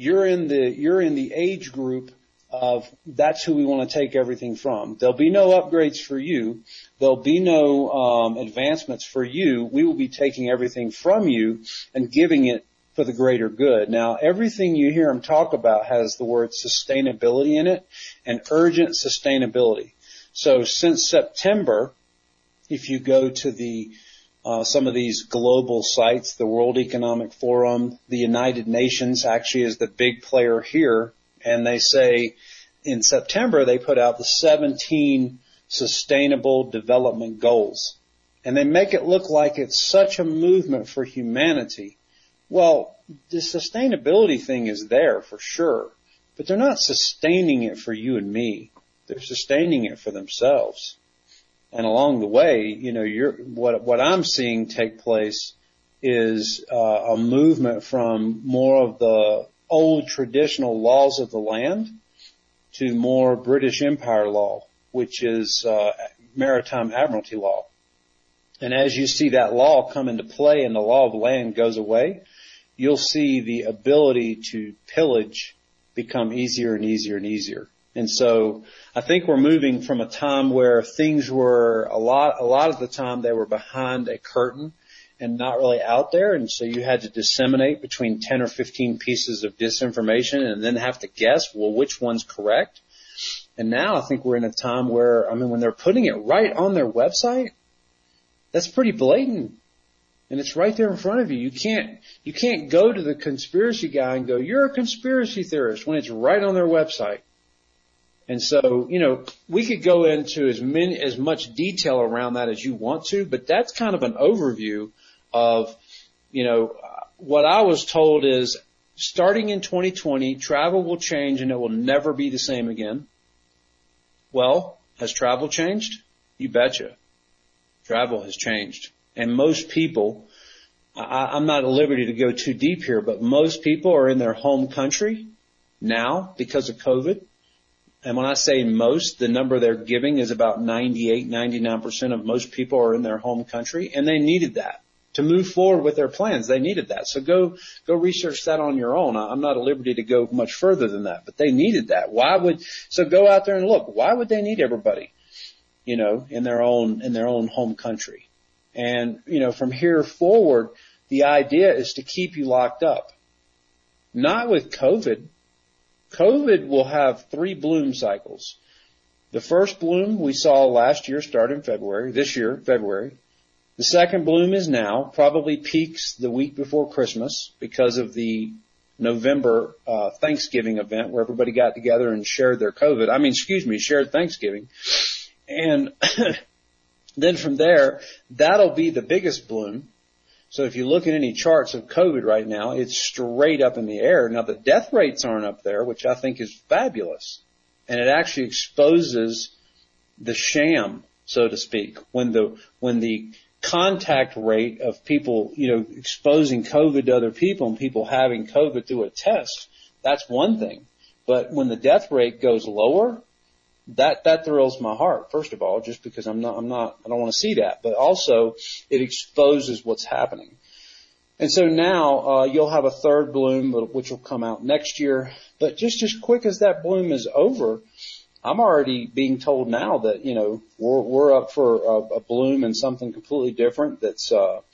you're in the age group of that's who we want to take everything from. There'll be no upgrades for you. There'll be no advancements for you. We will be taking everything from you and giving it for the greater good. Now, everything you hear him talk about has the word sustainability in it and urgent sustainability. So since September, if you go to the some of these global sites, the World Economic Forum, the United Nations actually is the big player here, and they say in September they put out the 17 Sustainable Development Goals. And they make it look like it's such a movement for humanity. Well, the sustainability thing is there for sure, but they're not sustaining it for you and me. They're sustaining it for themselves. And along the way, you know, what I'm seeing take place is a movement from more of the old traditional laws of the land to more British Empire law, which is maritime admiralty law. And as you see that law come into play and the law of the land goes away, you'll see the ability to pillage become easier and easier and easier. And so I think we're moving from a time where things were a lot of the time they were behind a curtain and not really out there. And so you had to disseminate between 10 or 15 pieces of disinformation and then have to guess, well, which one's correct? And now I think we're in a time where, I mean, when they're putting it right on their website, that's pretty blatant. And it's right there in front of you. You can't go to the conspiracy guy and go, you're a conspiracy theorist, when it's right on their website. And so, you know, we could go into as much detail around that as you want to, but that's kind of an overview of, you know, what I was told is starting in 2020, travel will change and it will never be the same again. Well, has travel changed? You betcha. Travel has changed. And most people, I'm not at liberty to go too deep here, but most people are in their home country now because of COVID. And when I say most, the number they're giving is about 98, 99% of most people are in their home country, and they needed that to move forward with their plans. They needed that. So go research that on your own. I'm not at liberty to go much further than that, but they needed that. So go out there and look. Why would they need everybody, you know, in their own home country? And, you know, from here forward, the idea is to keep you locked up. Not with COVID. COVID will have 3 bloom cycles. The first bloom we saw last year started in February, this year, February. The second bloom is now, probably peaks the week before Christmas because of the November Thanksgiving event where everybody got together and shared shared Thanksgiving. And then from there, that'll be the biggest bloom. So if you look at any charts of COVID right now, it's straight up in the air. Now the death rates aren't up there, which I think is fabulous. And it actually exposes the sham, so to speak, when the contact rate of people, you know, exposing COVID to other people and people having COVID through a test, that's one thing. But when the death rate goes lower, that thrills my heart, first of all, just because I don't want to see that, but also it exposes what's happening. And so now, you'll have a third bloom, which will come out next year. But just as quick as that bloom is over, I'm already being told now that, you know, we're up for a bloom and something completely different. That's,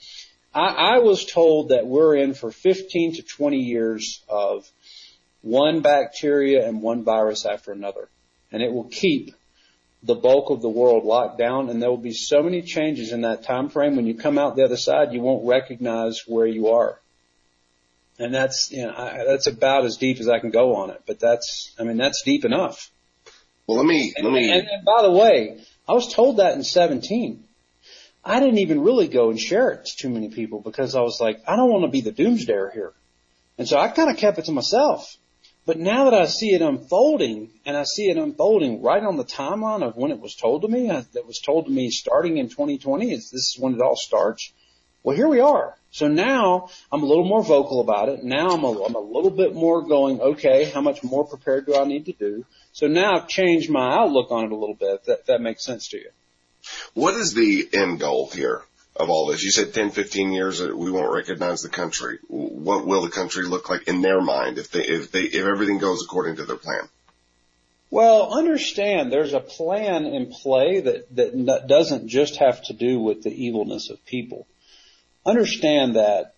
I was told that we're in for 15 to 20 years of one bacteria and one virus after another. And it will keep the bulk of the world locked down, and there will be so many changes in that time frame. When you come out the other side, you won't recognize where you are. And that's, you know, that's about as deep as I can go on it. But that's deep enough. Well, let me. And by the way, I was told that in 17. I didn't even really go and share it to too many people because I was like, I don't want to be the doomsdayer here. And so I kind of kept it to myself. But now that I see it unfolding, and I see it unfolding right on the timeline of when it was told to me, that was told to me starting in 2020, this is when it all starts. Well, here we are. So now I'm a little more vocal about it. Now I'm a little bit more going, okay, how much more prepared do I need to do? So now I've changed my outlook on it a little bit, if that makes sense to you. What is the end goal here? of all this? You said 10, 15 years that we won't recognize the country. What will the country look like in their mind if everything goes according to their plan? Well, understand there's a plan in play that doesn't just have to do with the evilness of people. Understand that,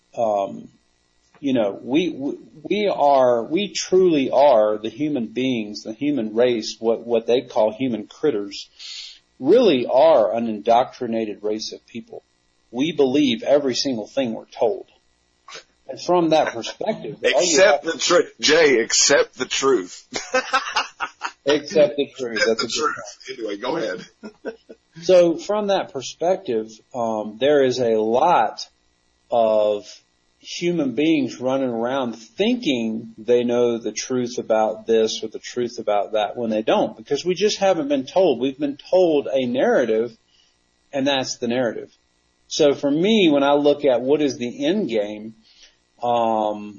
we truly are the human beings, the human race, what they call human critters, really are an indoctrinated race of people. We believe every single thing we're told. And from that perspective, accept the truth. Jay, accept the truth. Accept the truth. That's the truth. Anyway, go ahead. So from that perspective, there is a lot of human beings running around thinking they know the truth about this or the truth about that when they don't, because we just haven't been told. We've been told a narrative, and that's the narrative. So for me, when I look at what is the end game, the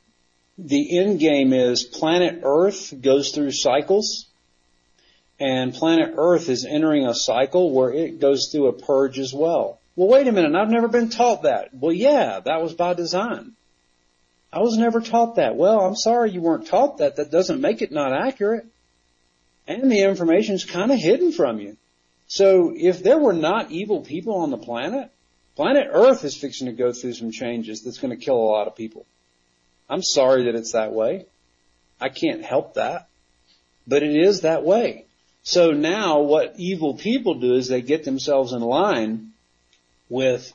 end game is planet Earth goes through cycles, and planet Earth is entering a cycle where it goes through a purge as well. Well, wait a minute, I've never been taught that. Well, yeah, that was by design. I was never taught that. Well, I'm sorry you weren't taught that. That doesn't make it not accurate. And the information's kind of hidden from you. So if there were not evil people on the planet Earth is fixing to go through some changes that's going to kill a lot of people. I'm sorry that it's that way. I can't help that. But it is that way. So now what evil people do is they get themselves in line with,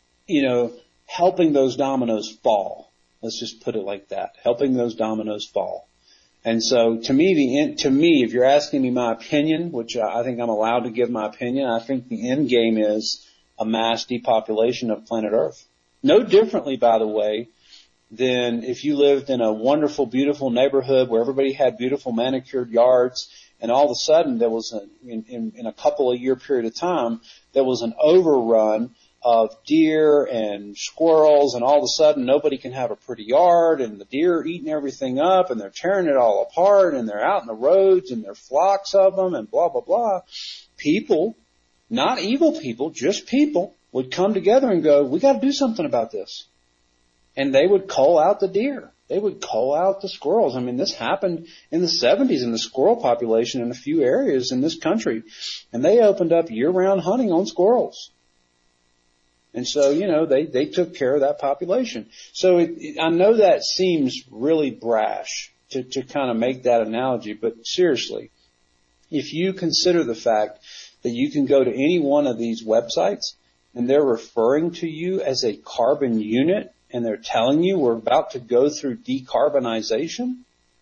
helping those dominoes fall. Let's just put it like that. Helping those dominoes fall. And so to me, if you're asking me my opinion, which I think I'm allowed to give my opinion, I think the end game is a mass depopulation of planet Earth. No differently, by the way, than if you lived in a wonderful, beautiful neighborhood where everybody had beautiful manicured yards, and all of a sudden there was in a couple of year period of time, there was an overrun of deer and squirrels, and all of a sudden nobody can have a pretty yard, and the deer are eating everything up, and they're tearing it all apart, and they're out in the roads, and there are flocks of them, and blah, blah, blah. People, not evil people, just people, would come together and go, we got to do something about this. And they would cull out the deer. They would cull out the squirrels. I mean, this happened in the 70s in the squirrel population in a few areas in this country. And they opened up year-round hunting on squirrels. And so, they took care of that population. So I know that seems really brash to kind of make that analogy, but seriously, if you consider the fact that you can go to any one of these websites and they're referring to you as a carbon unit, and they're telling you we're about to go through decarbonization,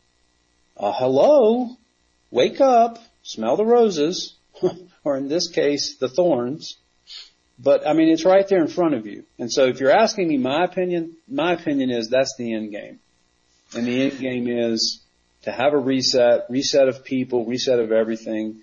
hello, wake up, smell the roses, or in this case, the thorns. But, I mean, it's right there in front of you. And so if you're asking me my opinion is that's the end game. And the end game is to have a reset of people, reset of everything.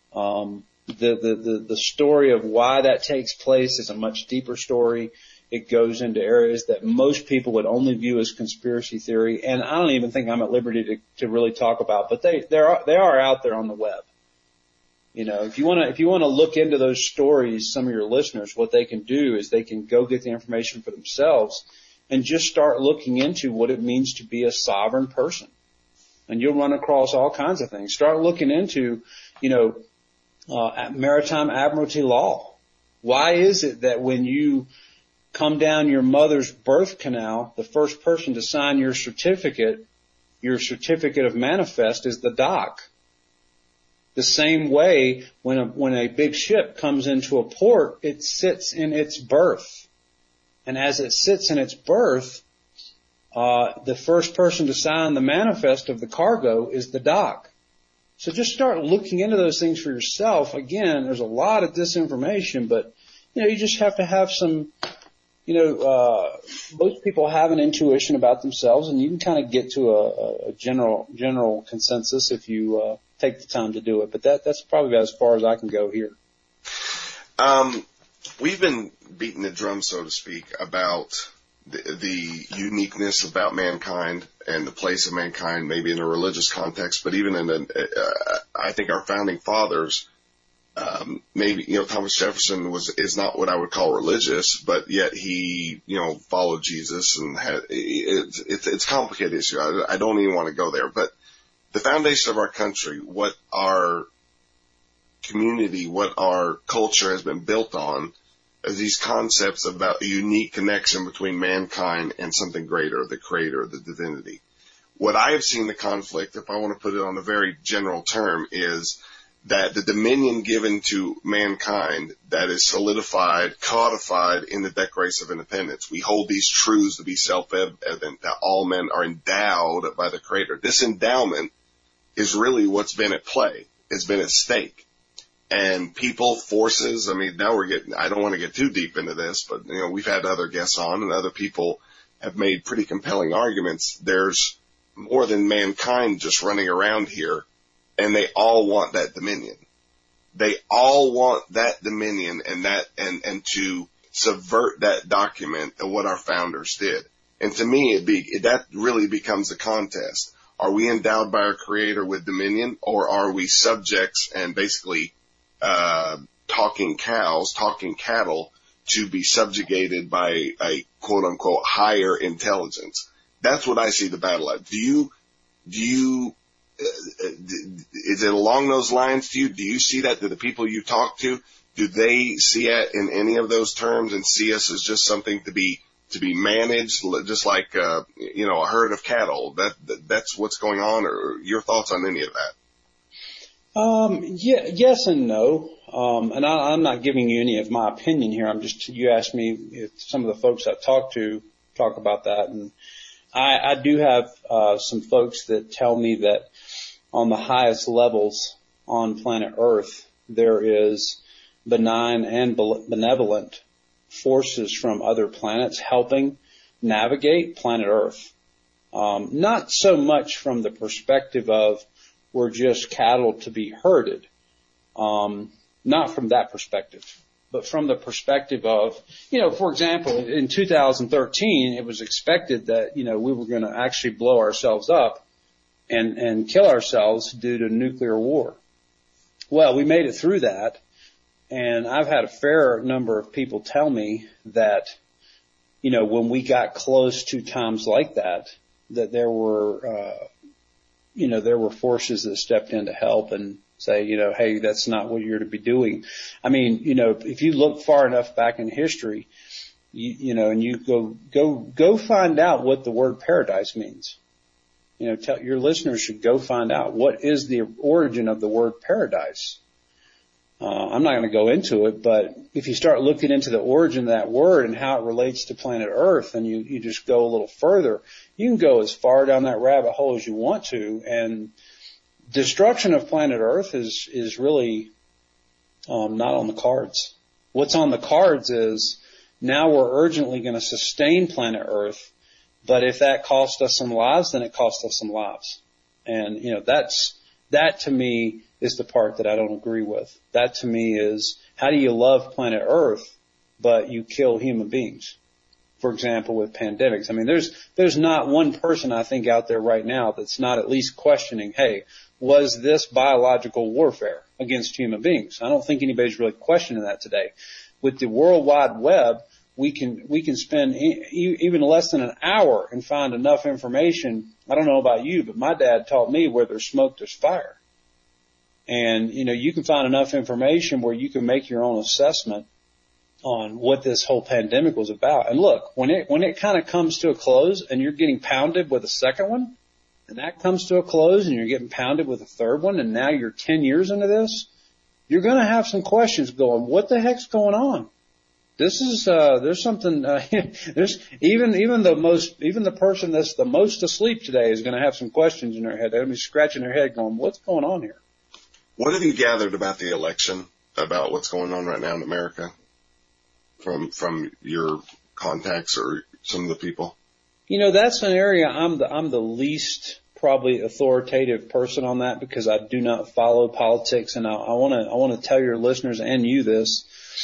The story of why that takes place is a much deeper story. It goes into areas that most people would only view as conspiracy theory, and I don't even think I'm at liberty to really talk about, but they are out there on the web. If you want to look into those stories, some of your listeners, what they can do is they can go get the information for themselves and just start looking into what it means to be a sovereign person. And you'll run across all kinds of things. Start looking into, maritime admiralty law. Why is it that when you come down your mother's birth canal, the first person to sign your certificate of manifest is the dock? The same way when a big ship comes into a port, it sits in its berth. And as it sits in its berth, the first person to sign the manifest of the cargo is the dock. So just start looking into those things for yourself. Again, there's a lot of disinformation, but you just have to have some, most people have an intuition about themselves, and you can kind of get to a general consensus if you take the time to do it. But that's probably about as far as I can go here. We've been beating the drum, so to speak, about the uniqueness about mankind and the place of mankind, maybe in a religious context, but even in I think our founding fathers maybe, Thomas Jefferson is not what I would call religious, but yet he, followed Jesus and it's a complicated issue. I don't even want to go there, but the foundation of our country, what our community, what our culture has been built on, is these concepts about a unique connection between mankind and something greater, the creator, the divinity. What I have seen the conflict, if I want to put it on a very general term, is that the dominion given to mankind that is solidified, codified in the Declaration of Independence. We hold these truths to be self-evident, that all men are endowed by the Creator. This endowment is really what's been at play, has been at stake. And people, forces, now I don't want to get too deep into this, but, we've had other guests on and other people have made pretty compelling arguments. There's more than mankind just running around here, and they all want that dominion. They all want that dominion and to subvert that document of what our founders did. And to me, that really becomes a contest. Are we endowed by our Creator with dominion, or are we subjects and basically talking cattle to be subjugated by a quote unquote higher intelligence? That's what I see the battle at. Is it along those lines to you? Do you see that? Do the people you talk to, do they see it in any of those terms and see us as just something to be managed, just like, a herd of cattle? That's what's going on, or your thoughts on any of that? Yes and no. And I'm not giving you any of my opinion here. You asked me if some of the folks I've talked to talk about that. And I do have, some folks that tell me that on the highest levels on planet Earth, there is benign and benevolent forces from other planets helping navigate planet Earth. Not so much from the perspective of we're just cattle to be herded. Not from that perspective, but from the perspective of, for example, in 2013, it was expected that, we were going to actually blow ourselves up and kill ourselves due to nuclear war. Well, we made it through that. And I've had a fair number of people tell me that, when we got close to times like that there were, there were forces that stepped in to help and say, hey, that's not what you're to be doing. If you look far enough back in history, and you go find out what the word paradise means. Your listeners should go find out what is the origin of the word paradise. I'm not going to go into it, but if you start looking into the origin of that word and how it relates to planet Earth, and you just go a little further, you can go as far down that rabbit hole as you want to. And destruction of planet Earth is really not on the cards. What's on the cards is now we're urgently going to sustain planet Earth, but if that costs us some lives, then it costs us some lives. And, that to me is the part that I don't agree with. That to me is, how do you love planet Earth, but you kill human beings? For example, with pandemics. There's not one person I think out there right now that's not at least questioning, hey, was this biological warfare against human beings? I don't think anybody's really questioning that today. With the World Wide Web, we can spend even less than an hour and find enough information. I don't know about you, but my dad taught me where there's smoke, there's fire. And, you can find enough information where you can make your own assessment on what this whole pandemic was about. And look, when it kind of comes to a close and you're getting pounded with a second one, and that comes to a close and you're getting pounded with a third one, and now you're 10 years into this, you're going to have some questions going, what the heck's going on? This is, there's something, there's even the person that's the most asleep today is going to have some questions in their head. They're going to be scratching their head going, what's going on here? What have you gathered about the election, about what's going on right now in America from your contacts or some of the people? That's an area I'm the least probably authoritative person on that, because I do not follow politics. And I want to tell your listeners and you this.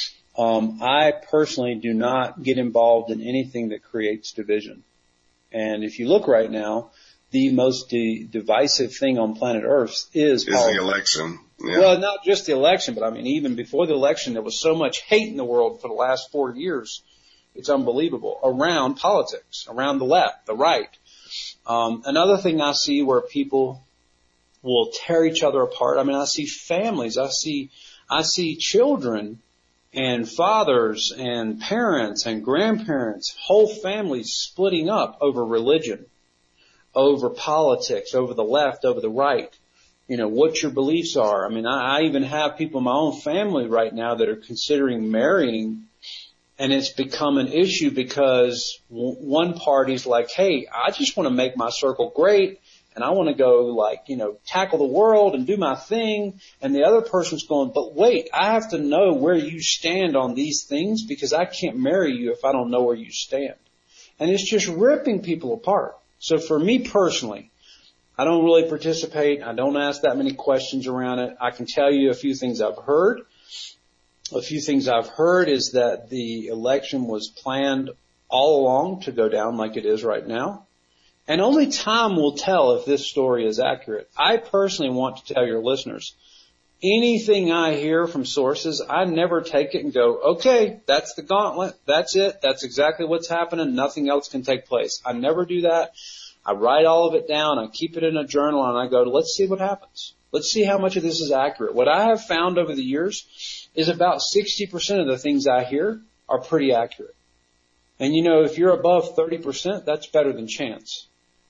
I personally do not get involved in anything that creates division. And if you look right now, the most divisive thing on planet Earth is the election. Yeah. Well, not just the election, but I mean, even before the election, there was so much hate in the world for the last 4 years. It's unbelievable around politics, around the left, the right. Another thing I see where people will tear each other apart. I mean, I see families, I see children and fathers and parents and grandparents, whole families splitting up over religion, over politics, over the left, over the right. You know, what your beliefs are. I mean, I even have people in my own family right now that are considering marrying, and it's become an issue because one party's like, hey, I just want to make my circle great, and I want to go, like, you know, tackle the world and do my thing. And the other person's going, but wait, I have to know where you stand on these things because I can't marry you if I don't know where you stand. And it's just ripping people apart. So for me personally, I don't really participate. I don't ask that many questions around it. I can tell you a few things I've heard. A few things I've heard is that the election was planned all along to go down like it is right now. And only time will tell if this story is accurate. I personally want to tell your listeners, anything I hear from sources, I never take it and go, okay, that's the gauntlet. That's it. That's exactly what's happening. Nothing else can take place. I never do that. I write all of it down. I keep it in a journal and I go, let's see what happens. Let's see how much of this is accurate. What I have found over the years is about 60% of the things I hear are pretty accurate. And you know, if you're above 30%, that's better than chance.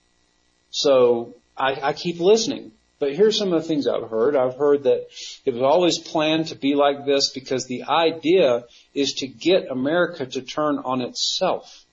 So I keep listening. But here's some of the things I've heard. I've heard that it was always planned to be like this because the idea is to get America to turn on itself.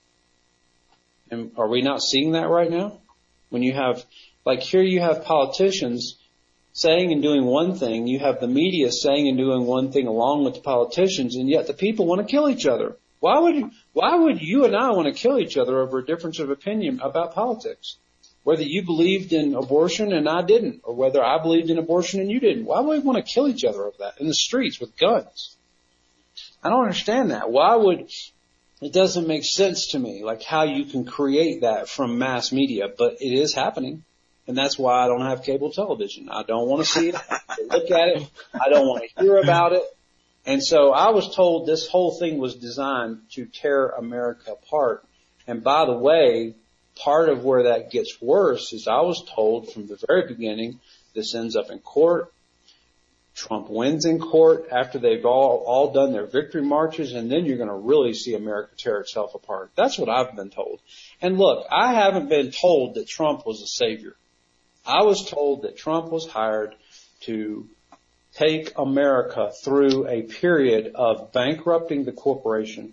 And are we not seeing that right now? When you have, like here you have politicians saying and doing one thing, you have the media saying and doing one thing along with the politicians, and yet the people want to kill each other. Why would you and I want to kill each other over a difference of opinion about politics? Whether you believed in abortion and I didn't, or whether I believed in abortion and you didn't. Why would we want to kill each other over that in the streets with guns? I don't understand that. It doesn't make sense to me, like how you can create that from mass media, but it is happening. And that's why I don't have cable television. I don't want to see it. I don't look at it. I don't want to hear about it. And so I was told this whole thing was designed to tear America apart. And by the way, part of where that gets worse is I was told from the very beginning this ends up in court. Trump wins in court after they've all done their victory marches, and then you're going to really see America tear itself apart. That's what I've been told. And look, I haven't been told that Trump was a savior. I was told that Trump was hired to take America through a period of bankrupting the corporation.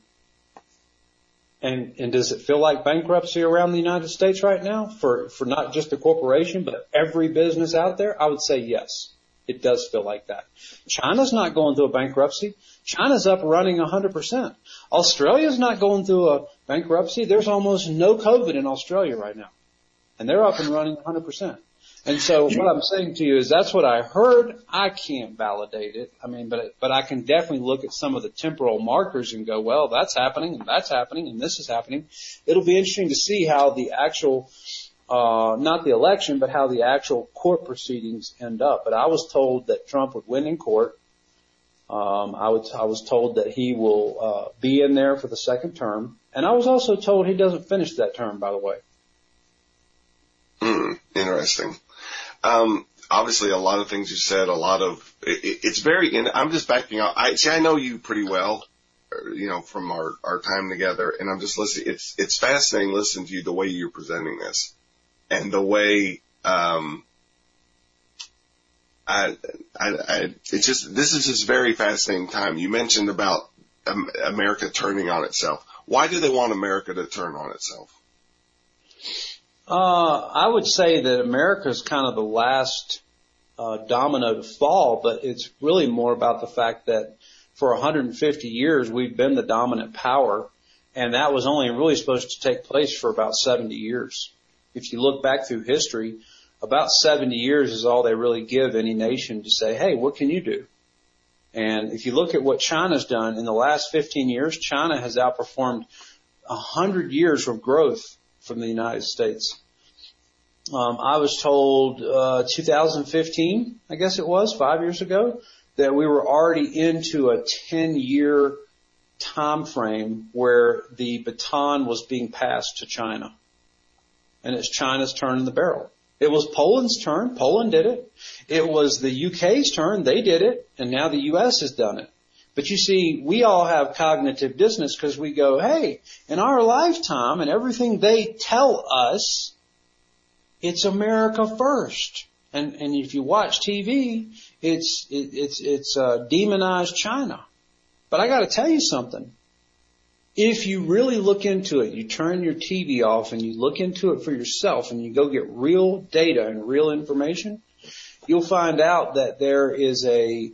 And does it feel like bankruptcy around the United States right now for not just the corporation, but every business out there? I would say yes. It does feel like that. China's not going through a bankruptcy. China's up running 100%. Australia's not going through a bankruptcy. There's almost no COVID in Australia right now. And they're up and running 100%. And so what I'm saying to you is that's what I heard. I can't validate it. I mean, but I can definitely look at some of the temporal markers and go, well, that's happening and that's happening and this is happening. It'll be interesting to see how the actual not the election, but how the actual court proceedings end up. But I was told that Trump would win in court. I was told that he will be in there for the second term. And I was also told he doesn't finish that term, by the way. Interesting. Obviously a lot of things you said, it's very, I'm just backing out. I know you pretty well, you know, from our time together, and I'm just listening. It's fascinating listening to you, the way you're presenting this. And the way, this is just very fascinating time. You mentioned about America turning on itself. Why do they want America to turn on itself? I would say that America is kind of the last domino to fall, but it's really more about the fact that for 150 years we've been the dominant power, and that was only really supposed to take place for about 70 years. If you look back through history, about 70 years is all they really give any nation to say, hey, what can you do? And if you look at what China's done in the last 15 years, China has outperformed 100 years of growth from the United States. I was told 2015, I guess it was, 5 years ago, that we were already into a 10-year time frame where the baton was being passed to China. And it's China's turn in the barrel. It was Poland's turn. Poland did it. It was the UK's turn. They did it. And now the US has done it. But you see, we all have cognitive dissonance because we go, hey, in our lifetime and everything they tell us, it's America first. And if you watch TV, it's demonized China. But I got to tell you something. If you really look into it, you turn your TV off and you look into it for yourself and you go get real data and real information, you'll find out that there is a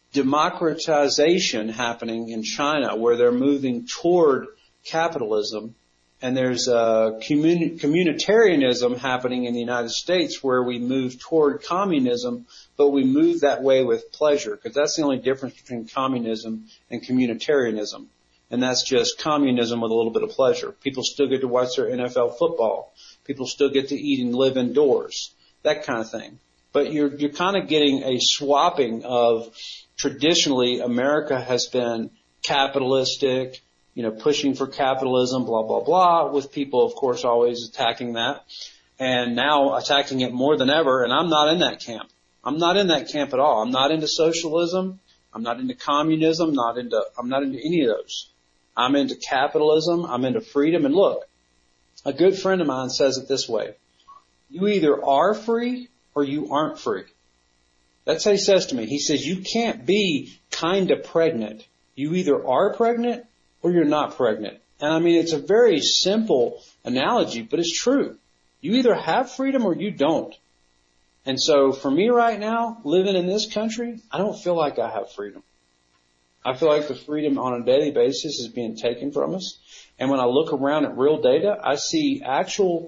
democratization happening in China where they're moving toward capitalism, and there's a communitarianism happening in the United States where we move toward communism, but we move that way with pleasure, because that's the only difference between communism and communitarianism. And that's just communism with a little bit of pleasure. People still get to watch their NFL football. People still get to eat and live indoors. That kind of thing. But you're kind of getting a swapping of, traditionally, America has been capitalistic, pushing for capitalism, blah, blah, blah, with people, of course, always attacking that. And now attacking it more than ever. And I'm not in that camp. I'm not in that camp at all. I'm not into socialism. I'm not into communism. I'm not into any of those. I'm into capitalism. I'm into freedom. And look, a good friend of mine says it this way. You either are free or you aren't free. That's how he says to me. He says, you can't be kind of pregnant. You either are pregnant or you're not pregnant. And I mean, it's a very simple analogy, but it's true. You either have freedom or you don't. And so for me right now, living in this country, I don't feel like I have freedom. I feel like the freedom on a daily basis is being taken from us. And when I look around at real data, I see actually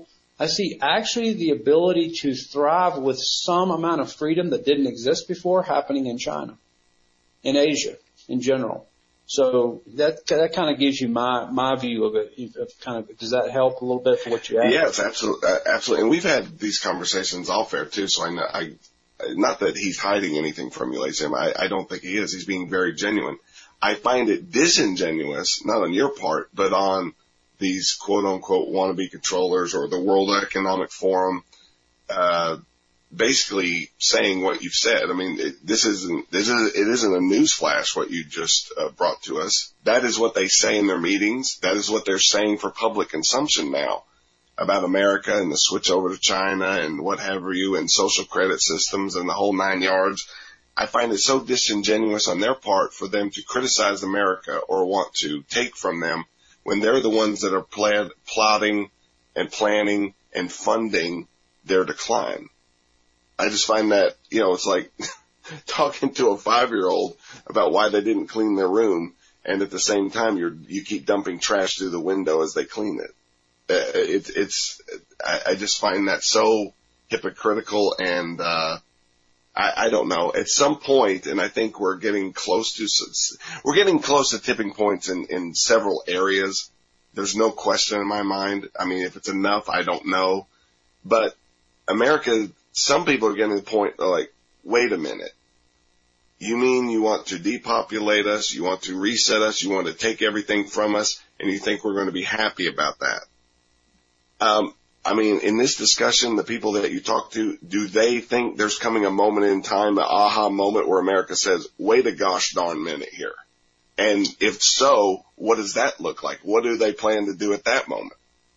the ability to thrive with some amount of freedom that didn't exist before happening in China, in Asia in general. So that kind of gives you my view of it. Does that help a little bit for what you asked? Yes, absolutely. And we've had these conversations off air too. So not that he's hiding anything from you, Sam. I don't think he is. He's being very genuine. I find it disingenuous, not on your part, but on these quote unquote wannabe controllers or the World Economic Forum, basically saying what you've said. I mean, it isn't a newsflash what you just brought to us. That is what they say in their meetings. That is what they're saying for public consumption now about America and the switch over to China and what have you, and social credit systems and the whole 9 yards. I find it so disingenuous on their part for them to criticize America or want to take from them when they're the ones that are plotting and planning and funding their decline. I just find that, it's like talking to a 5-year-old about why they didn't clean their room, and at the same time you keep dumping trash through the window as they clean it. I just find that so hypocritical, and I don't know. At some point, and I think we're getting close to tipping points in several areas. There's no question in my mind. I mean, if it's enough, I don't know. But America, some people are getting to the point like, wait a minute. You mean you want to depopulate us? You want to reset us? You want to take everything from us? And you think we're going to be happy about that? I mean, in this discussion, the people that you talk to, do they think there's coming a moment in time, an aha moment where America says, wait a gosh darn minute here? And if so, what does that look like? What do they plan to do at that moment?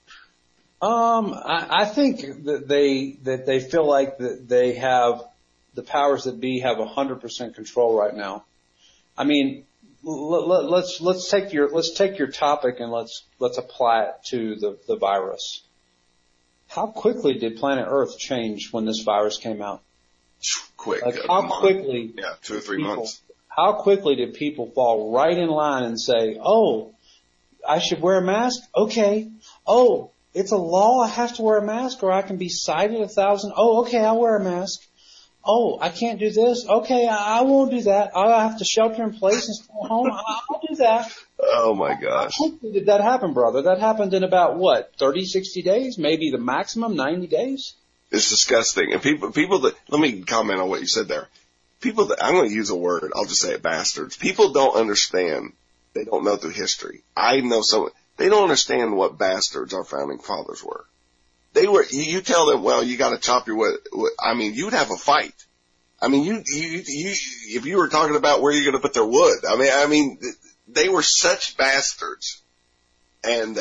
I think that they feel like that they have, the powers that be have 100% control right now. I mean, let's take your topic and let's apply it to the virus. How quickly did planet Earth change when this virus came out? Quick. Like how quickly? Yeah, 2 or 3 months. How quickly did people fall right in line and say, oh, I should wear a mask? Okay. Oh, it's a law. I have to wear a mask or I can be cited 1,000. Oh, okay. I'll wear a mask. Oh, I can't do this. Okay. I won't do that. I'll have to shelter in place and stay home. I'll do that. Oh my gosh. How quickly did that happen, brother? That happened in about 30, 60 days? Maybe the maximum 90 days? It's disgusting. And people that, let me comment on what you said there. People that, I'm going to use a word, I'll just say it, bastards. People don't understand. They don't know through history. I know so, they don't understand what bastards our founding fathers were. They were, you tell them, well, you got to chop your wood. I mean, you'd have a fight. I mean, you, if you were talking about where you're going to put their wood, I mean, they were such bastards. And,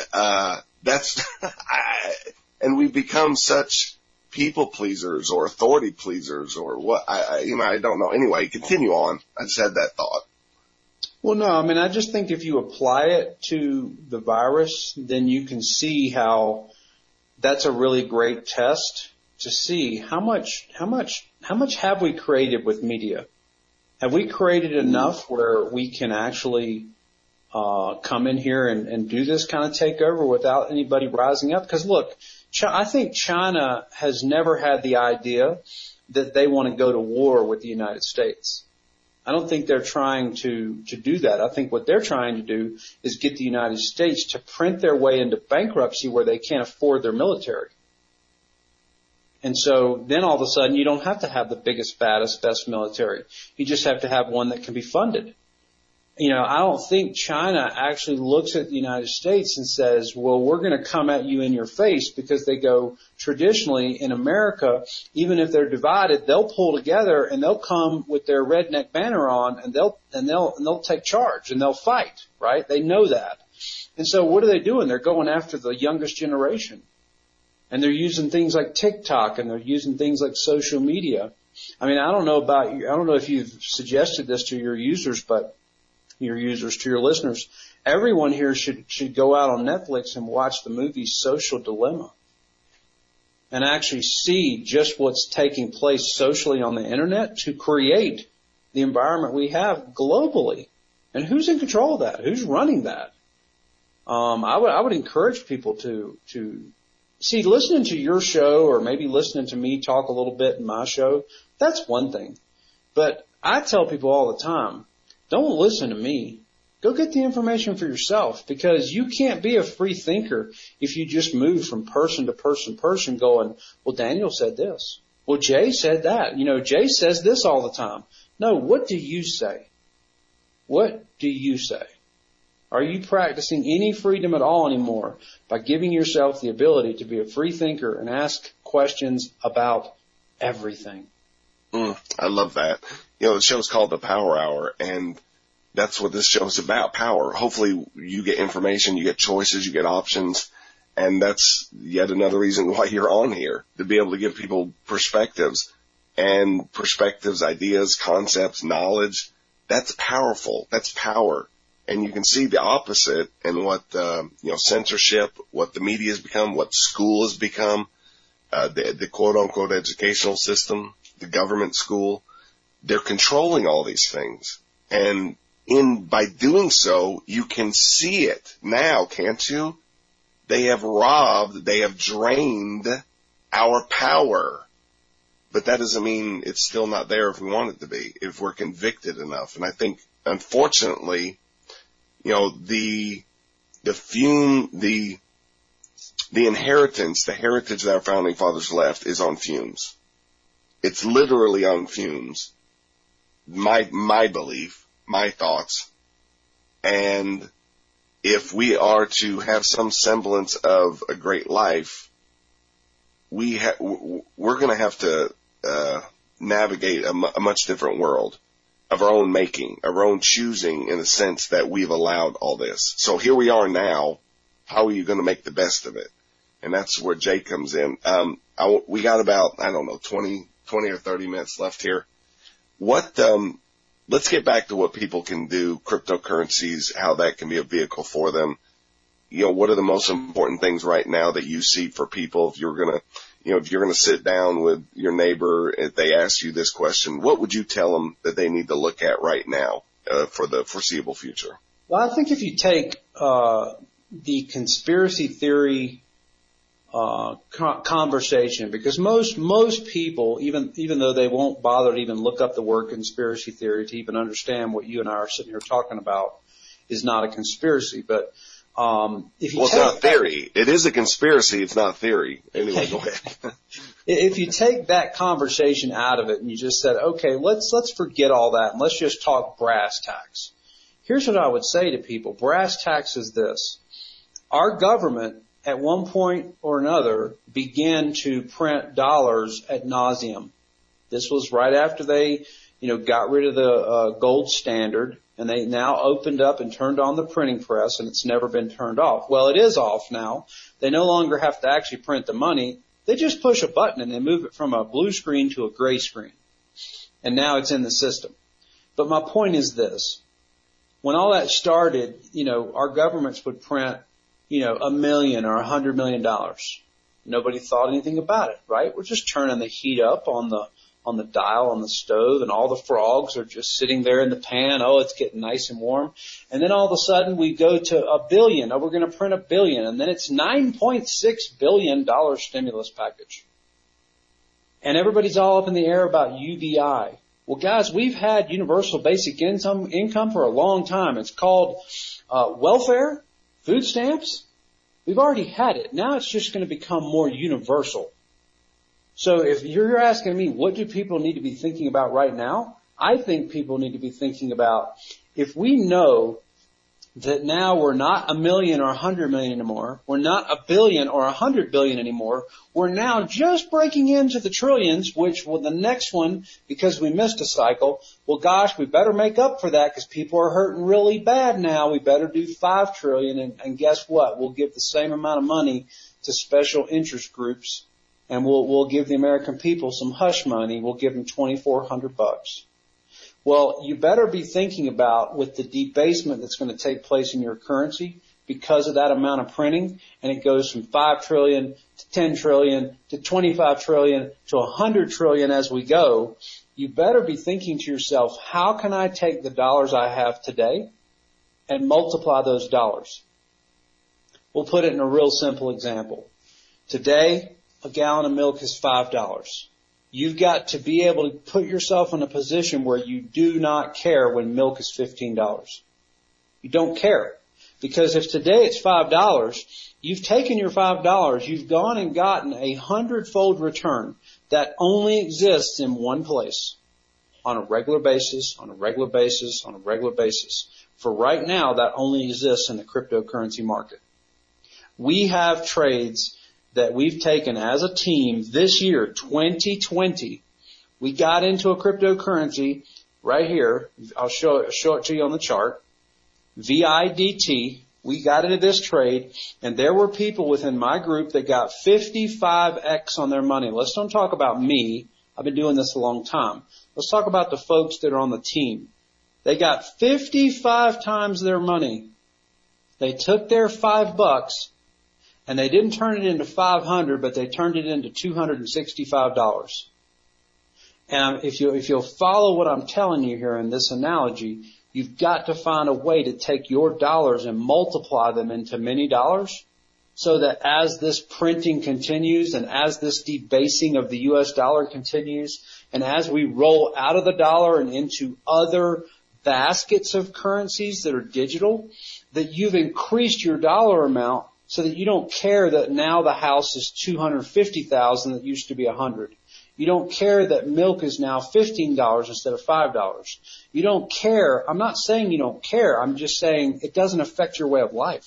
and we become such people pleasers or authority pleasers or what, I don't know. Anyway, continue on. I just had that thought. Well, no, I mean, I just think if you apply it to the virus, then you can see how that's a really great test to see how much have we created with media? Have we created enough where we can actually come in here and do this kind of takeover without anybody rising up? Because look, I think China has never had the idea that they want to go to war with the United States. I don't think they're trying to do that. I think what they're trying to do is get the United States to print their way into bankruptcy where they can't afford their military. And so then all of a sudden you don't have to have the biggest, fattest, best military. You just have to have one that can be funded. You know, I don't think China actually looks at the United States and says, well, we're going to come at you in your face, because they go traditionally in America, even if they're divided, they'll pull together and they'll come with their redneck banner on and they'll take charge and they'll fight, right? They know that. And so what are they doing? They're going after the youngest generation. And they're using things like TikTok and they're using things like social media. I mean, I don't know about you. I don't know if you've suggested this to your users, to your listeners, everyone here should go out on Netflix and watch the movie Social Dilemma and actually see just what's taking place socially on the internet to create the environment we have globally. And who's in control of that? Who's running that? I would encourage people to see, listening to your show or maybe listening to me talk a little bit in my show, that's one thing. But I tell people all the time, don't listen to me. Go get the information for yourself, because you can't be a free thinker if you just move from person to person going, well, Daniel said this. Well, Jay said that. You know, Jay says this all the time. No, what do you say? What do you say? Are you practicing any freedom at all anymore by giving yourself the ability to be a free thinker and ask questions about everything? I love that. You know, the show's called The Power Hour, and that's what this show is about, power. Hopefully you get information, you get choices, you get options, and that's yet another reason why you're on here, to be able to give people perspectives, ideas, concepts, knowledge. That's powerful. That's power. And you can see the opposite in what, censorship, what the media has become, what school has become, the quote unquote educational system, the government school. They're controlling all these things. And by doing so, you can see it now, can't you? They have robbed, they have drained our power. But that doesn't mean it's still not there if we want it to be, if we're convicted enough. And I think, unfortunately, you know, the inheritance, the heritage that our founding fathers left is on fumes. It's literally on fumes. My belief, my thoughts. And if we are to have some semblance of a great life, we're going to have to navigate a much different world of our own making, of our own choosing, in the sense that we've allowed all this. So here we are now. How are you going to make the best of it? And that's where Jay comes in. We got about, 20 or 30 minutes left here. Let's get back to what people can do, cryptocurrencies, how that can be a vehicle for them. You know, what are the most important things right now that you see for people? If you're going to sit down with your neighbor, if they ask you this question, what would you tell them that they need to look at right now, for the foreseeable future? Well, I think if you take, the conspiracy theory, conversation, because most people, even though they won't bother to even look up the word conspiracy theory to even understand what you and I are sitting here talking about is not a conspiracy. But It's not theory. It is a conspiracy. It's not theory. Anyway, go ahead. If you take that conversation out of it and you just said, okay, let's forget all that and let's just talk brass tacks. Here's what I would say to people. Brass tacks is this. Our government at one point or another began to print dollars ad nauseum. This was right after they, got rid of the gold standard, and they now opened up and turned on the printing press, and it's never been turned off. Well, it is off now. They no longer have to actually print the money. They just push a button and they move it from a blue screen to a gray screen. And now it's in the system. But my point is this. When all that started, our governments would print, $1 million or $100 million. Nobody thought anything about it, right? We're just turning the heat up on the dial on the stove, and all the frogs are just sitting there in the pan. Oh, it's getting nice and warm. And then all of a sudden we go to $1 billion. Oh, we're going to print $1 billion. And then it's $9.6 billion stimulus package. And everybody's all up in the air about UBI. Well, guys, we've had universal basic income for a long time. It's called welfare, food stamps. We've already had it. Now it's just going to become more universal. So if you're asking me, what do people need to be thinking about right now? I think people need to be thinking about, if we know that now we're not 1 million or 100 million anymore, we're not 1 billion or 100 billion anymore, we're now just breaking into the trillions, which will the next one, because we missed a cycle, well gosh, we better make up for that because people are hurting really bad now. We better do 5 trillion, and guess what? We'll give the same amount of money to special interest groups. And we'll give the American people some hush money. We'll give them $2,400. Well, you better be thinking about, with the debasement that's going to take place in your currency because of that amount of printing, and it goes from 5 trillion to 10 trillion to 25 trillion to 100 trillion as we go. You better be thinking to yourself, how can I take the dollars I have today and multiply those dollars? We'll put it in a real simple example. Today, a gallon of milk is $5. You've got to be able to put yourself in a position where you do not care when milk is $15. You don't care. Because if today it's $5, you've taken your $5, you've gone and gotten a 100-fold return that only exists in one place. On a regular basis, on a regular basis, on a regular basis. For right now, that only exists in the cryptocurrency market. We have trades that we've taken as a team this year, 2020. We got into a cryptocurrency right here. I'll show it to you on the chart. VIDT. We got into this trade, and there were people within my group that got 55x on their money. Let's don't talk about me. I've been doing this a long time. Let's talk about the folks that are on the team. They got 55 times their money. They took their $5 and they didn't turn it into $500, but they turned it into $265. And if you'll follow what I'm telling you here in this analogy, you've got to find a way to take your dollars and multiply them into many dollars, so that as this printing continues and as this debasing of the U.S. dollar continues, and as we roll out of the dollar and into other baskets of currencies that are digital, that you've increased your dollar amount so that you don't care that now the house is $250,000 that used to be $100. You don't care that milk is now $15 instead of $5. You don't care. I'm not saying you don't care. I'm just saying it doesn't affect your way of life.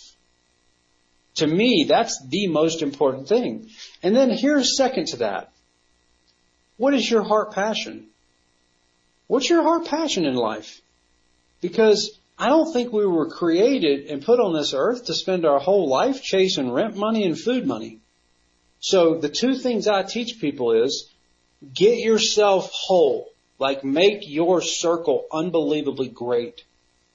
To me, that's the most important thing. And then here's second to that. What is your heart passion? What's your heart passion in life? Because I don't think we were created and put on this earth to spend our whole life chasing rent money and food money. So the two things I teach people is get yourself whole. Like make your circle unbelievably great.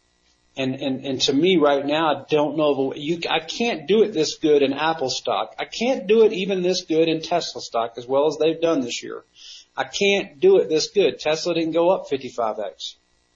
And to me right now, I don't know I can't do it this good in Apple stock. I can't do it even this good in Tesla stock as well as they've done this year. I can't do it this good. Tesla didn't go up 55x.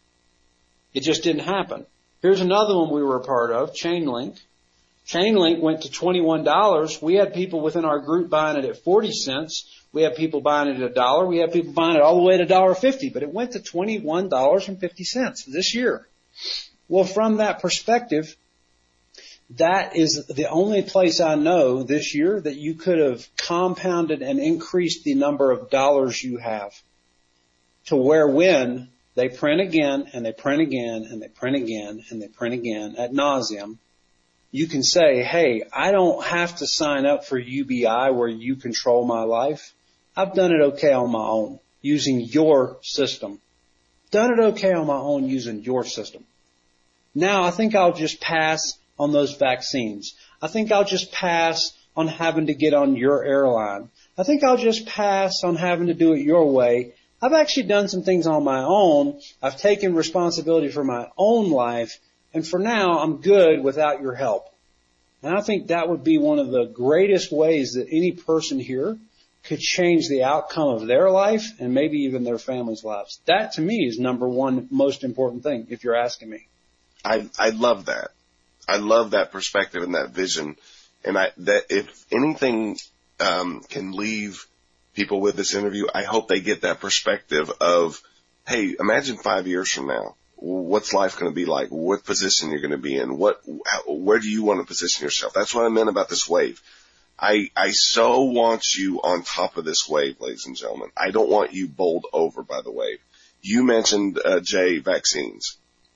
It just didn't happen. Here's another one we were a part of, Chainlink. Chainlink went to $21. We had people within our group buying it at 40 cents. We had people buying it at $1. We had people buying it all the way to $1.50. But it went to $21.50 this year. Well, from that perspective, that is the only place I know this year that you could have compounded and increased the number of dollars you have to where when they print again and they print again and they print again and they print again ad nauseum, you can say, hey, I don't have to sign up for UBI where you control my life. I've done it okay on my own using your system. Done it okay on my own using your system. Now I think I'll just pass on those vaccines. I think I'll just pass on having to get on your airline. I think I'll just pass on having to do it your way. I've actually done some things on my own. I've taken responsibility for my own life, and for now, I'm good without your help. And I think that would be one of the greatest ways that any person here could change the outcome of their life and maybe even their family's lives. That, to me, is number one most important thing, if you're asking me. I love that. I love that perspective and that vision. And that if anything can leave people with this interview, I hope they get that perspective of, hey, imagine 5 years from now. What's life going to be like? What position you're going to be in? Where do you want to position yourself? That's what I meant about this wave. I so want you on top of this wave, ladies and gentlemen. I don't want you bowled over by the wave. You mentioned, Jay, vaccines.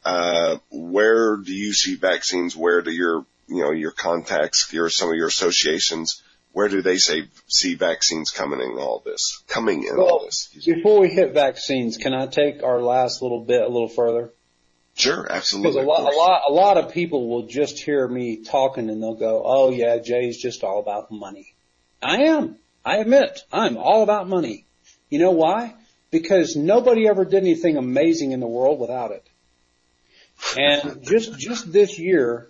Where do you see vaccines? Where do your contacts, some of your associations, where do they see vaccines coming in all this? Before we hit vaccines, can I take our last little bit a little further? Sure, absolutely. Because a lot of people will just hear me talking and they'll go, oh yeah, Jay's just all about money. I am. I admit, I'm all about money. You know why? Because nobody ever did anything amazing in the world without it. And just this year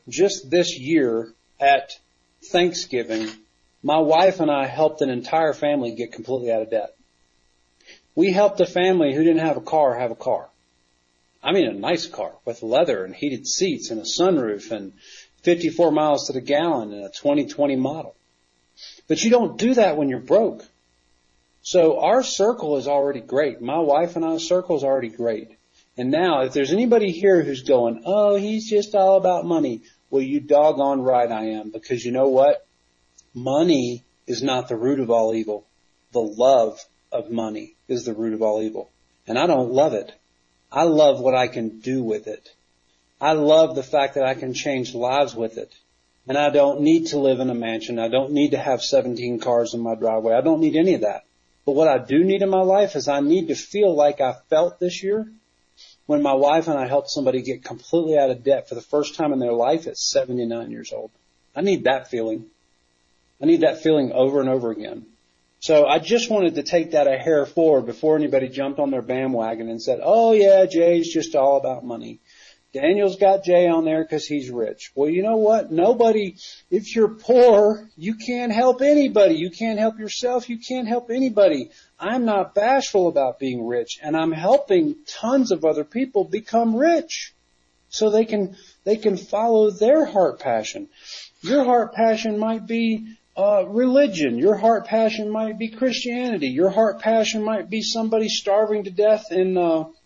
at Thanksgiving, my wife and I helped an entire family get completely out of debt. We helped a family who didn't have a car have a car. I mean a nice car with leather and heated seats and a sunroof and 54 miles to the gallon and a 2020 model. But you don't do that when you're broke. So our circle is already great. My wife and I's circle is already great. And now, if there's anybody here who's going, oh, he's just all about money, well, you doggone right I am. Because you know what? Money is not the root of all evil. The love of money is the root of all evil. And I don't love it. I love what I can do with it. I love the fact that I can change lives with it. And I don't need to live in a mansion. I don't need to have 17 cars in my driveway. I don't need any of that. But what I do need in my life is I need to feel like I felt this year when my wife and I helped somebody get completely out of debt for the first time in their life at 79 years old. I need that feeling. I need that feeling over and over again. So I just wanted to take that a hair forward before anybody jumped on their bandwagon and said, oh yeah, Jay's just all about money. Daniel's got Jay on there because he's rich. Well, you know what? If you're poor, you can't help anybody. You can't help yourself. You can't help anybody. I'm not bashful about being rich, and I'm helping tons of other people become rich so they can follow their heart passion. Your heart passion might be religion. Your heart passion might be Christianity. Your heart passion might be somebody starving to death in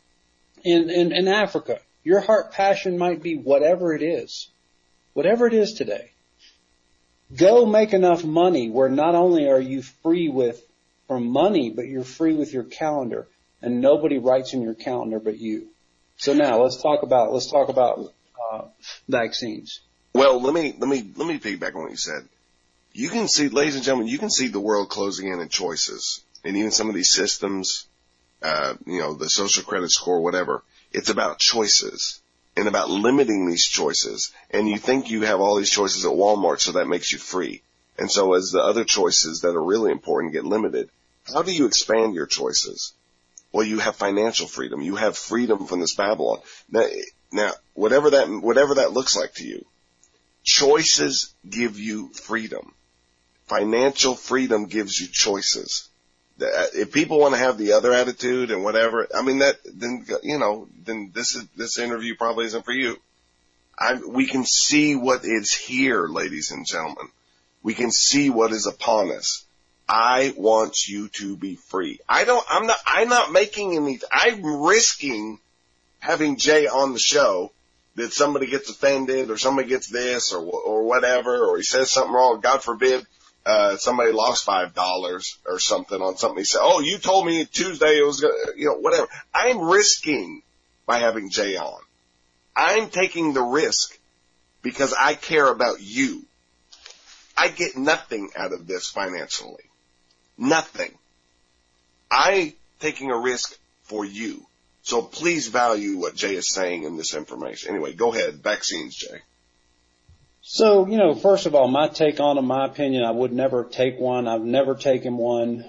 Africa. Your heart passion might be whatever it is today. Go make enough money where not only are you free from money, but you're free with your calendar, and nobody writes in your calendar but you. So now let's talk about vaccines. Well, let me piggyback on what you said. You can see, ladies and gentlemen, you can see the world closing in choices, and even some of these systems, the social credit score, whatever. It's about choices and about limiting these choices. And you think you have all these choices at Walmart, so that makes you free. And so as the other choices that are really important get limited, how do you expand your choices? Well, you have financial freedom. You have freedom from this Babylon. Now, whatever that looks like to you, choices give you freedom. Financial freedom gives you choices. If people want to have the other attitude and whatever, I mean then this interview probably isn't for you. We can see what is here, ladies and gentlemen. We can see what is upon us. I want you to be free. I'm not making any, I'm risking having Jay on the show that somebody gets offended or somebody gets this or whatever, or he says something wrong, God forbid, somebody lost $5 or something on something. He said, oh, you told me Tuesday it was, whatever. I'm risking by having Jay on. I'm taking the risk because I care about you. I get nothing out of this financially. Nothing. I'm taking a risk for you. So please value what Jay is saying in this information. Anyway, go ahead. Vaccines, Jay. So, first of all, my take on it, my opinion, I would never take one. I've never taken one.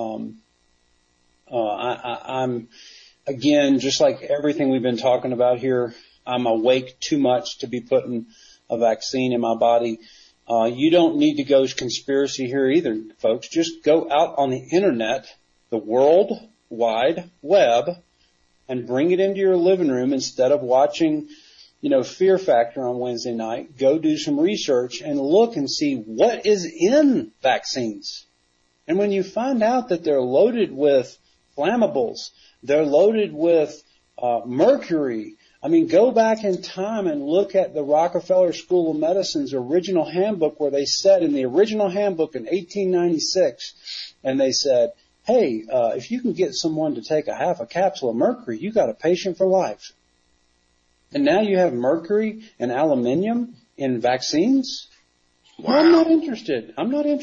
I'm, again, just like everything we've been talking about here, I'm awake too much to be putting a vaccine in my body. You don't need to go conspiracy here either, folks. Just go out on the internet, the World Wide Web, and bring it into your living room instead of watching, Fear Factor on Wednesday night. Go do some research and look and see what is in vaccines. And when you find out that they're loaded with flammables, they're loaded with mercury. I mean, go back in time and look at the Rockefeller School of Medicine's original handbook, where they said in the original handbook in 1896, and they said, hey, if you can get someone to take a half a capsule of mercury, you got a patient for life. And now you have mercury and aluminium in vaccines? Wow. I'm not interested.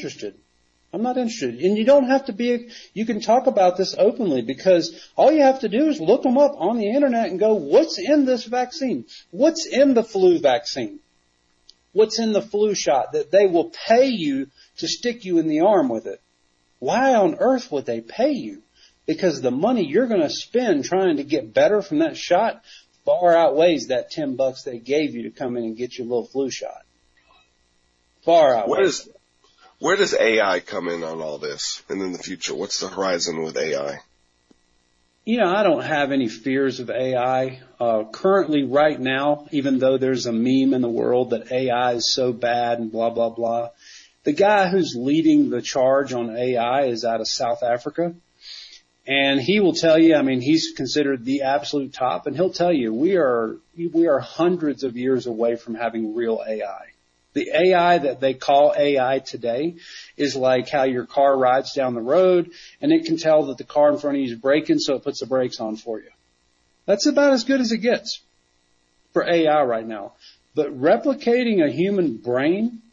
And you don't have to you can talk about this openly, because all you have to do is look them up on the internet and go, what's in this vaccine? What's in the flu vaccine? What's in the flu shot that they will pay you to stick you in the arm with it? Why on earth would they pay you? Because the money you're going to spend trying to get better from that shot far outweighs that $10 they gave you to come in and get your little flu shot. Far outweighs. Where does AI come in on all this? And in the future, what's the horizon with AI? I don't have any fears of AI. Currently, right now, even though there's a meme in the world that AI is so bad and blah, blah, blah, the guy who's leading the charge on AI is out of South Africa. And he will tell you, he's considered the absolute top, and he'll tell you we are hundreds of years away from having real AI. The AI that they call AI today is like how your car rides down the road and it can tell that the car in front of you is braking, so it puts the brakes on for you. That's about as good as it gets for AI right now. But replicating a human brain,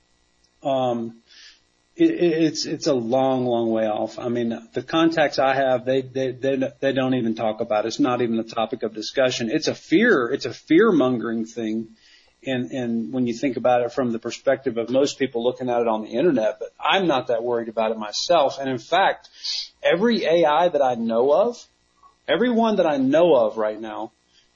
it's a long, long way off. The contacts I have, they don't even talk about it. It's not even a topic of discussion. It's a fear-mongering thing. And when you think about it from the perspective of most people looking at it on the internet, but I'm not that worried about it myself. And in fact, every AI that I know of, every one that I know of right now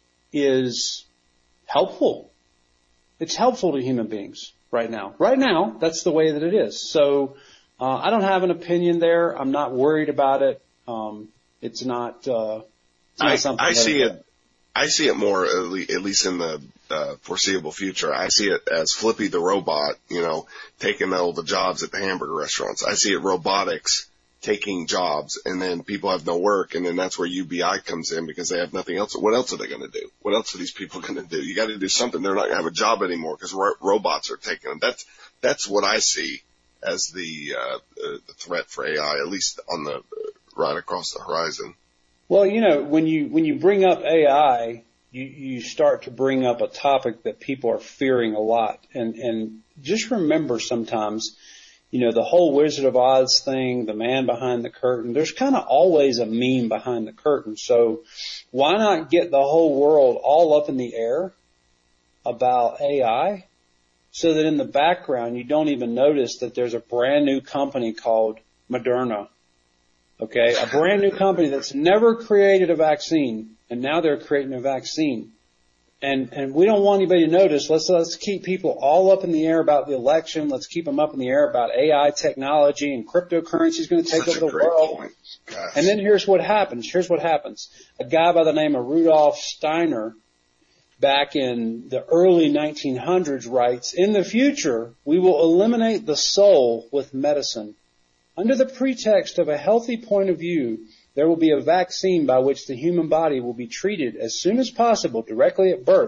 is helpful. It's helpful to human beings right now. Right now, that's the way that it is. So, I don't have an opinion there. I'm not worried about it. It's not something I see it more, at least in the foreseeable future. I see it as Flippy the robot, taking all the jobs at the hamburger restaurants. I see it robotics taking jobs, and then people have no work, and then that's where UBI comes in because they have nothing else. What else are they going to do? What else are these people going to do? You got to do something. They're not going to have a job anymore because robots are taking them. That's what I see as the threat for AI, at least on the right across the horizon. Well, when you bring up AI, you start to bring up a topic that people are fearing a lot. And just remember sometimes, the whole Wizard of Oz thing, the man behind the curtain, there's kind of always a meme behind the curtain. So why not get the whole world all up in the air about AI so that in the background you don't even notice that there's a brand new company called Moderna. Okay, a brand new company that's never created a vaccine, and now they're creating a vaccine. And we don't want anybody to notice. Let's keep people all up in the air about the election. Let's keep them up in the air about AI technology and cryptocurrency is going to take over the world. And then here's what happens. A guy by the name of Rudolf Steiner, back in the early 1900s, writes, in the future, we will eliminate the soul with medicine. Under the pretext of a healthy point of view, there will be a vaccine by which the human body will be treated as soon as possible directly at birth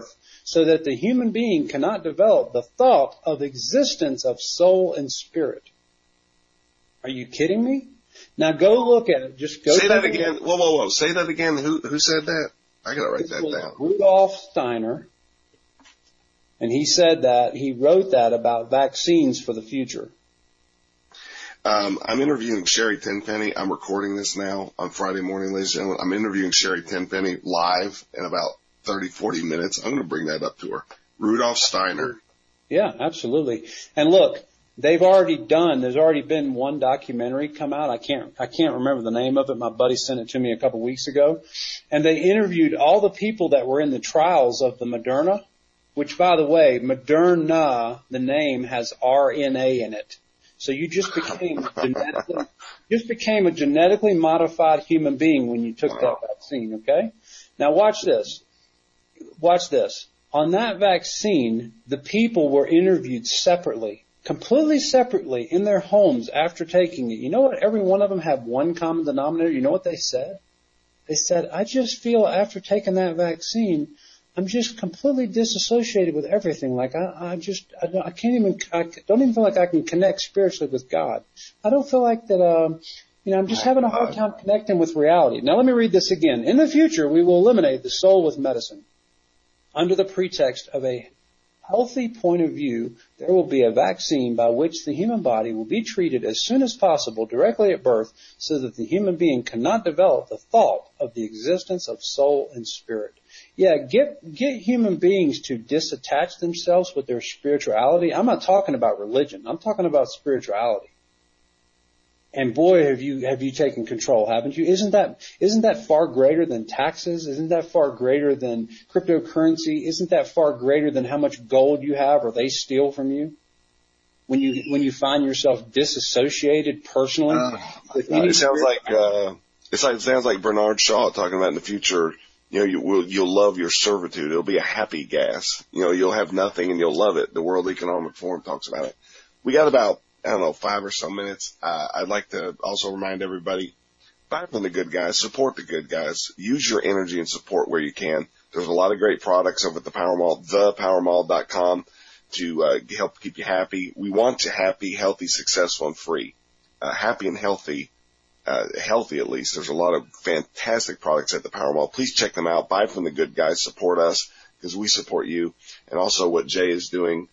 so that the human being cannot develop the thought of existence of soul and spirit. Are you kidding me? Now go look at it. Just go. Say that again. Whoa. Say that again. Who said that? I gotta write that down. Rudolf Steiner. And he said that, he wrote that about vaccines for the future. I'm interviewing Sherry Tenpenny. I'm recording this now on Friday morning, ladies and gentlemen. I'm interviewing Sherry Tenpenny live in about 30, 40 minutes. I'm going to bring that up to her. Rudolf Steiner. Yeah, absolutely. And look, there's already been one documentary come out. I can't remember the name of it. My buddy sent it to me a couple weeks ago. And they interviewed all the people that were in the trials of the Moderna, which, by the way, Moderna, the name has RNA in it. So you just became a genetically modified human being when you took that vaccine, okay? Now watch this. Watch this. On that vaccine, the people were interviewed separately, completely separately in their homes after taking it. You know what? Every one of them had one common denominator. You know what they said? They said, I just feel after taking that vaccine, I'm just completely disassociated with everything. Like I don't even feel like I can connect spiritually with God. I don't feel like that, I'm just having a hard time connecting with reality. Now let me read this again. In the future, we will eliminate the soul with medicine. Under the pretext of a healthy point of view, there will be a vaccine by which the human body will be treated as soon as possible directly at birth so that the human being cannot develop the thought of the existence of soul and spirit. Yeah, get human beings to disattach themselves with their spirituality. I'm not talking about religion. I'm talking about spirituality. And boy, have you taken control, haven't you? Isn't that far greater than taxes? Isn't that far greater than cryptocurrency? Isn't that far greater than how much gold you have or they steal from you? When you find yourself disassociated personally with any it sounds like Bernard Shaw talking about in the future. You'll love your servitude. It'll be a happy gas. You'll have nothing and you'll love it. The World Economic Forum talks about it. We got about, 5 or so minutes. I'd like to also remind everybody, buy from the good guys, support the good guys, use your energy and support where you can. There's a lot of great products over at the Power Mall, thepowermall.com to help keep you happy. We want you happy, healthy, successful, and free. Happy and healthy. Healthy at least. There's a lot of fantastic products at the Power Mall. Please check them out. Buy from the good guys. Support us because we support you. And also what Jay is doing,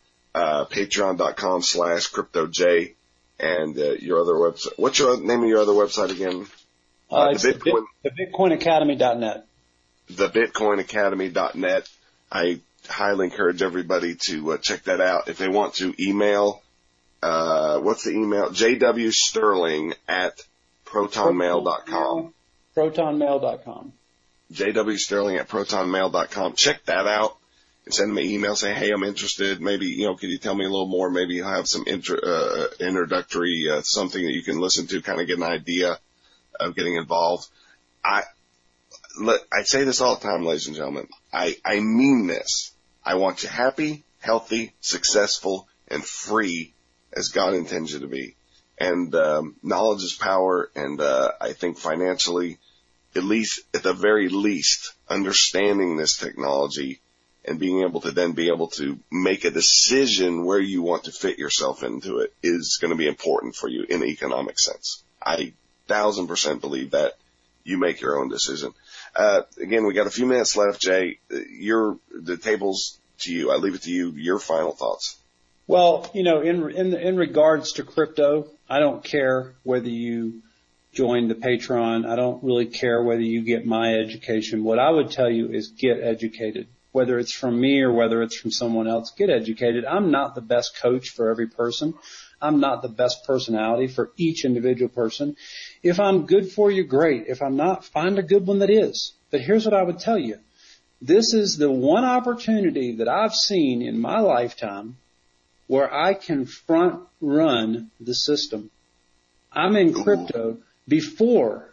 patreon.com/CryptoJ and your other website. What's your name of your other website again? The BitcoinAcademy.net. The BitcoinAcademy.net. I highly encourage everybody to check that out. If they want to email, what's the email? JW Sterling @protonmail.com. Protonmail.com. JW Sterling @protonmail.com. Check that out and send me an email saying, hey, I'm interested. Maybe, could you tell me a little more? Maybe you'll have some introductory, something that you can listen to, kind of get an idea of getting involved. I say this all the time, ladies and gentlemen. I mean this. I want you happy, healthy, successful, and free as God intends you to be. And knowledge is power, and I think financially, at the very least, understanding this technology and being able to make a decision where you want to fit yourself into it is going to be important for you in the economic sense. I 1000% believe that. You make your own decision. Again, we got a few minutes left, Jay. The table's to you. I leave it to you. Your final thoughts. Well, in regards to crypto, I don't care whether you join the Patreon. I don't really care whether you get my education. What I would tell you is get educated. Whether it's from me or whether it's from someone else, get educated. I'm not the best coach for every person. I'm not the best personality for each individual person. If I'm good for you, great. If I'm not, find a good one that is. But here's what I would tell you. This is the one opportunity that I've seen in my lifetime where I can front run the system. I'm in crypto before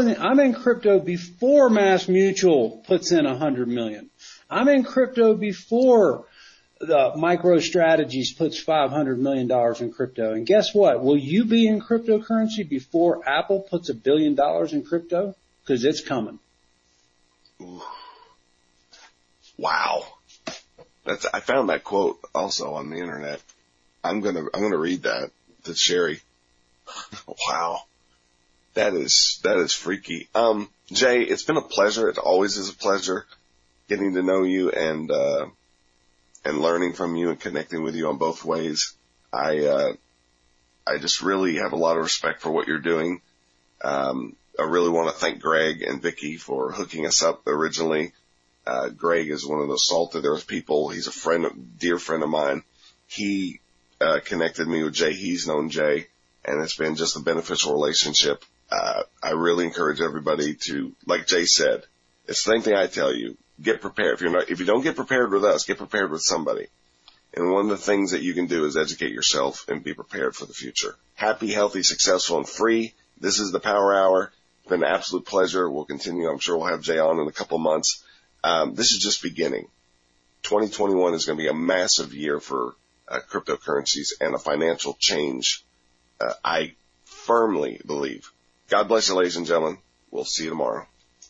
Mass Mutual puts in 100 million. I'm in crypto before the MicroStrategies puts $500 million in crypto. And guess what? Will you be in cryptocurrency before Apple puts $1 billion in crypto? Because it's coming. Wow. I found that quote also on the internet. I'm gonna read that to Sherry. Wow. That is freaky. Jay, it's been a pleasure. It always is a pleasure getting to know you and learning from you and connecting with you on both ways. I just really have a lot of respect for what you're doing. I really want to thank Greg and Vicky for hooking us up originally. Greg is one of those Salted Earth people. He's a dear friend of mine. He connected me with Jay. He's known Jay, and it's been just a beneficial relationship. I really encourage everybody to, like Jay said, it's the same thing I tell you. Get prepared. If you don't get prepared with us, get prepared with somebody. And one of the things that you can do is educate yourself and be prepared for the future. Happy, healthy, successful, and free. This is the Power Hour. It's been an absolute pleasure. We'll continue. I'm sure we'll have Jay on in a couple months. This is just beginning. 2021 is going to be a massive year for cryptocurrencies and a financial change. I firmly believe. God bless you, ladies and gentlemen. We'll see you tomorrow.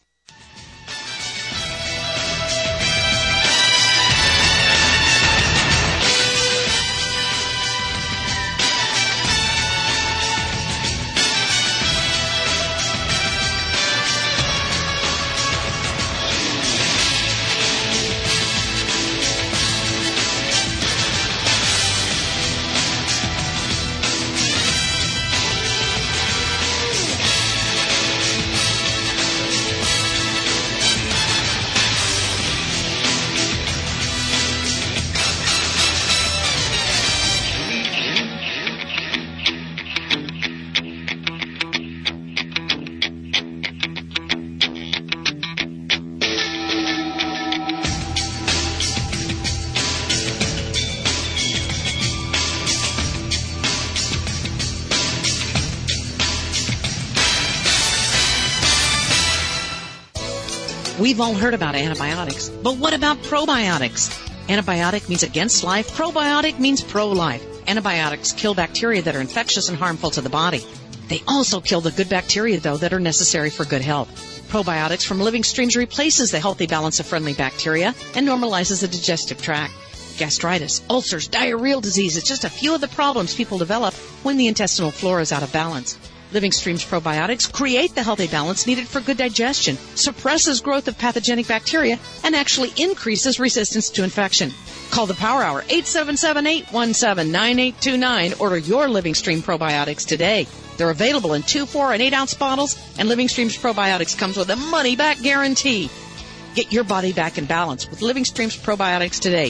We've all heard about antibiotics, but what about probiotics? Antibiotic means against life. Probiotic means pro-life. Antibiotics kill bacteria that are infectious and harmful to the body. They also kill the good bacteria, though, that are necessary for good health. Probiotics from Living Streams replaces the healthy balance of friendly bacteria and normalizes the digestive tract. Gastritis, ulcers, diarrheal disease is just a few of the problems people develop when the intestinal flora is out of balance. Living Streams probiotics create the healthy balance needed for good digestion, suppresses growth of pathogenic bacteria, and actually increases resistance to infection. Call the Power Hour, 877-817-9829. Order your Living Stream probiotics today. They're available in 2, 4, and 8-ounce bottles, and Living Streams probiotics comes with a money-back guarantee. Get your body back in balance with Living Streams probiotics today.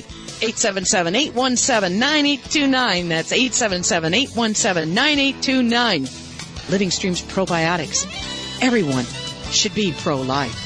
877-817-9829. That's 877-817-9829. Living Streams probiotics. Everyone should be pro-life.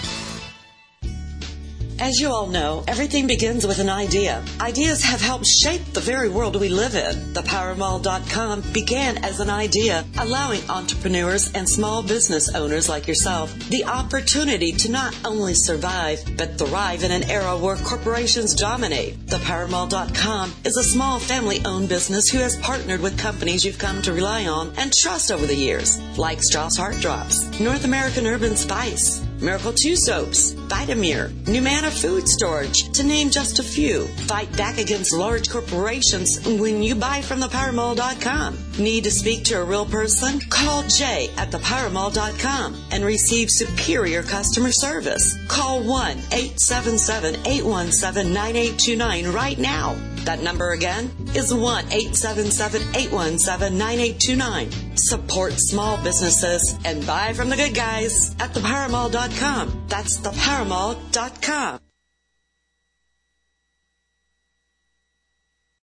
As you all know, everything begins with an idea. Ideas have helped shape the very world we live in. ThePowerMall.com began as an idea, allowing entrepreneurs and small business owners like yourself the opportunity to not only survive, but thrive in an era where corporations dominate. ThePowerMall.com is a small family-owned business who has partnered with companies you've come to rely on and trust over the years, like Strauss Heart Drops, North American Urban Spice, Miracle 2 Soaps, Vitamir, Numana Food Storage, to name just a few. Fight back against large corporations when you buy from ThePowerMall.com. Need to speak to a real person? Call Jay at ThePowerMall.com and receive superior customer service. Call 1-877-817-9829 right now. That number again is 1-877-817-9829. Support small businesses and buy from the good guys at ThePowerMall.com. That's ThePowerMall.com.